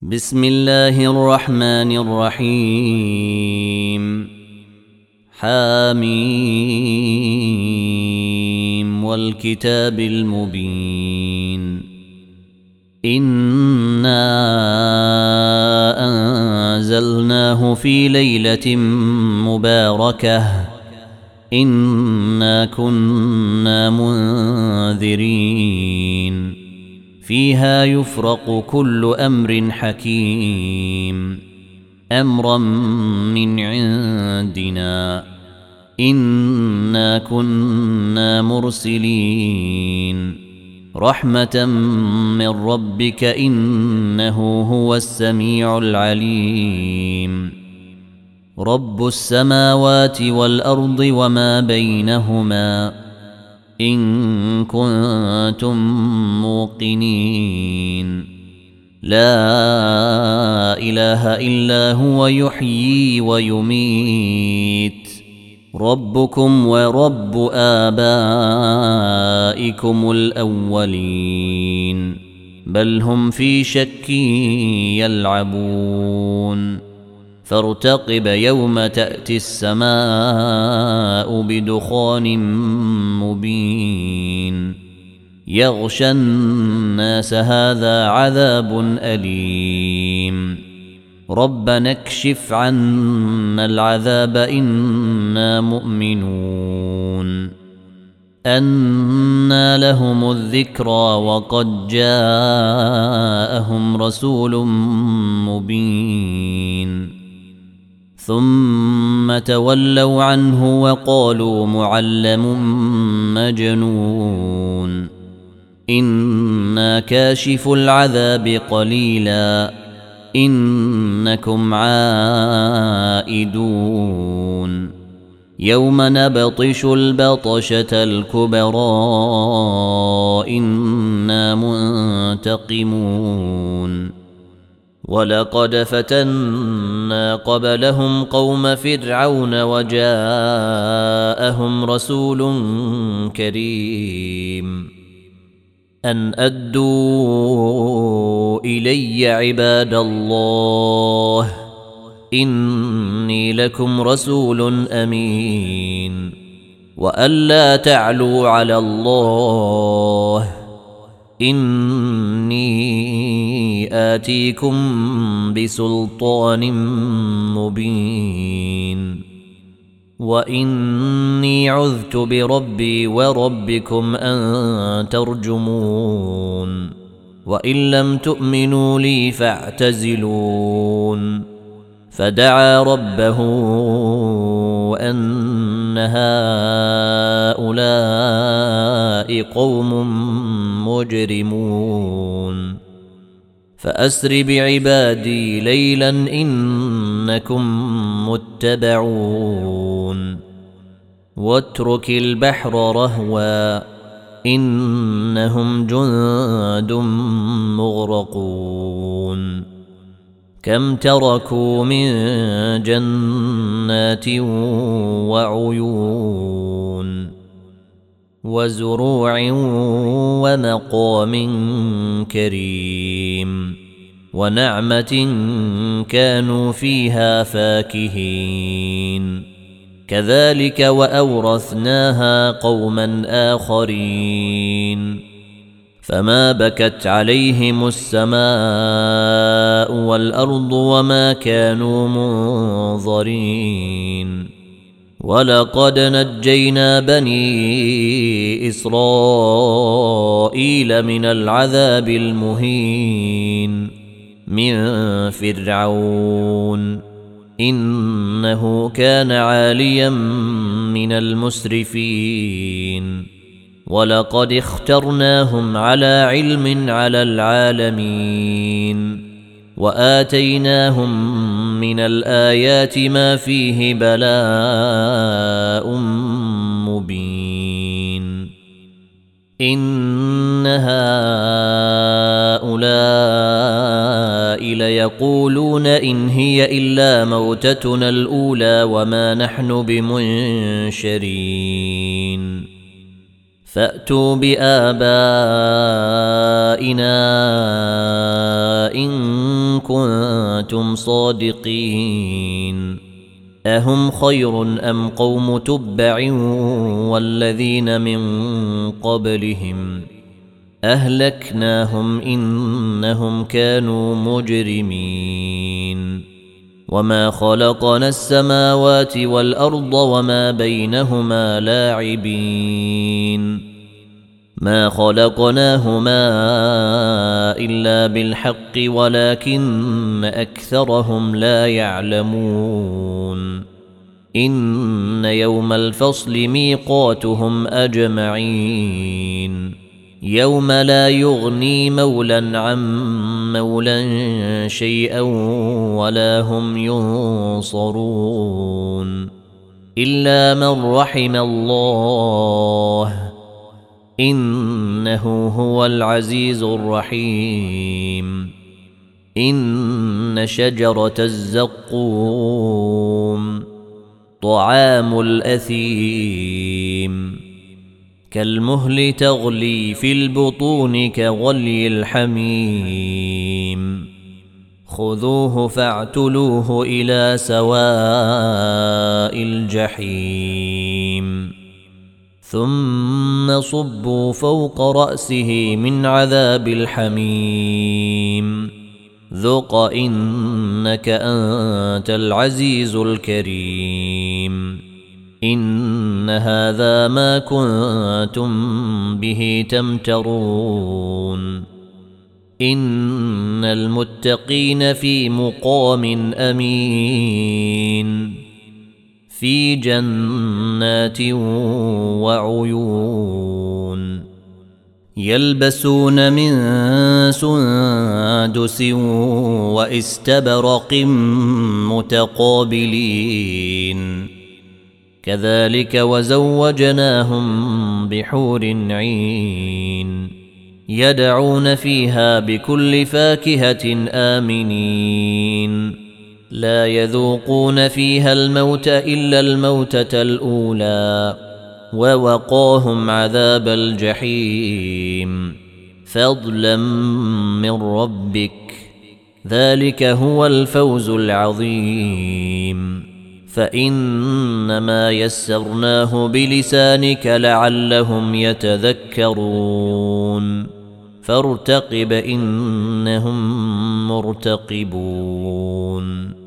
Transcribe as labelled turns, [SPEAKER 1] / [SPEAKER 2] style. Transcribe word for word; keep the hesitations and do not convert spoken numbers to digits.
[SPEAKER 1] بسم الله الرحمن الرحيم. حاميم والكتاب المبين. إنا أنزلناه في ليلة مباركة إنا كنا منذرين فيها يفرق كل أمر حكيم أمرا من عندنا إنا كنا مرسلين رحمة من ربك إنه هو السميع العليم. رب السماوات والأرض وما بينهما إن كنتم موقنين لا إله إلا هو يحيي ويميت ربكم ورب آبائكم الأولين بل هم في شك يلعبون فارتقب يوم تأتي السماء بدخان مبين يغشى الناس هذا عذاب أليم ربنا اكشف عنا العذاب إنا مؤمنون. أنى لهم الذكرى وقد جاءهم رسول مبين ثم تولوا عنه وقالوا معلم مجنون إنا كاشف العذاب قليلا إنكم عائدون يوم نبطش البطشة الكبرى إنا منتقمون ولقد فتنا قبلهم قوم فرعون وجاءهم رسول كريم أن أدوا إلي عباد الله إني لكم رسول أمين وألا تعلوا على الله إني آتيكم بسلطان مبين وإني عذت بربي وربكم أن ترجمون وإن لم تؤمنوا لي فاعتزلون فدعا ربه أن هؤلاء قوم مجرمون فأسر بعبادي ليلا إنكم متبعون واترك البحر رهوا إنهم جند مغرقون كم تركوا من جنات وعيون وزروع ومقام كريم ونعمة كانوا فيها فاكهين كذلك وأورثناها قوما آخرين فما بكت عليهم السماء والأرض وما كانوا منظرين ولقد نجينا بني إسرائيل من العذاب المهين من فرعون إنه كان عاليا من المسرفين ولقد اخترناهم على علم على العالمين وآتيناهم من الآيات ما فيه بلاء مبين إن هؤلاء ليقولون إن هي إلا موتتنا الأولى وما نحن بمنشرين فأتوا بآبائنا إن كنتم صادقين أهم خير أم قوم تبع والذين من قبلهم أهلكناهم إنهم كانوا مجرمين وما خلقنا السماوات والأرض وما بينهما لاعبين ما خلقناهما إلا بالحق ولكن أكثرهم لا يعلمون إن يوم الفصل ميقاتهم أجمعين يوم لا يغني مولا عن مولا شيئا ولا هم ينصرون إلا من رحم الله إنه هو العزيز الرحيم إن شجرة الزقوم طعام الأثيم كالمهل تغلي في البطون كغلي الحميم خذوه فاعتلوه إلى سواء الجحيم ثم صبوا فوق رأسه من عذاب الحميم ذق إنك أنت العزيز الكريم إن هذا ما كنتم به تمترون إن المتقين في مقام أمين في جنات وعيون يلبسون من سندس واستبرق متقابلين كذلك وزوجناهم بحور عين يدعون فيها بكل فاكهة آمنين لا يذوقون فيها الموت إلا الموتة الأولى ووقاهم عذاب الجحيم فضلا من ربك ذلك هو الفوز العظيم فإنما يسرناه بلسانك لعلهم يتذكرون فارتقب إنهم مرتقبون